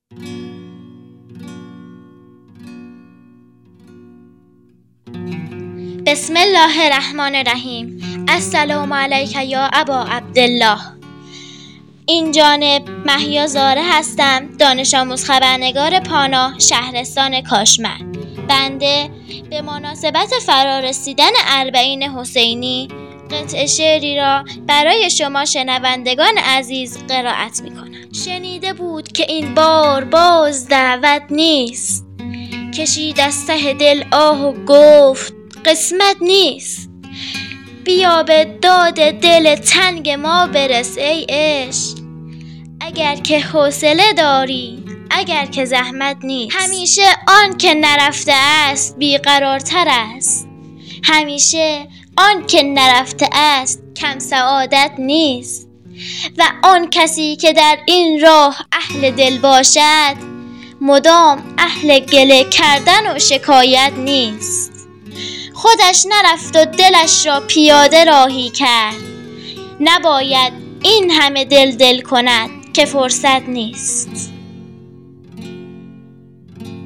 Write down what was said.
بسم الله الرحمن الرحیم. السلام علیک یا ابا عبدالله. این جانب محیا زاره هستم، دانش آموز خبرنگار پانا، شهرستان کاشمر. بنده به مناسبت فرارسیدن اربعین حسینی قطعه شعری را برای شما شنوندگان عزیز قرائت می‌کنم. شنیده بود که این بار باز دعوت نیست، کشید از ته دل آه و گفت قسمت نیست. بیا به داد دل تنگ ما برس ای عشق، اگر که حوصله داری، اگر که زحمت نیست. همیشه آن که نرفته است بیقرارتر است، همیشه آن که نرفته است کم سعادت نیست. و آن کسی که در این راه اهل دل باشد، مدام اهل گله کردن و شکایت نیست. خودش نرفت و دلش را پیاده راهی کرد، نباید این همه دل کند که فرصت نیست.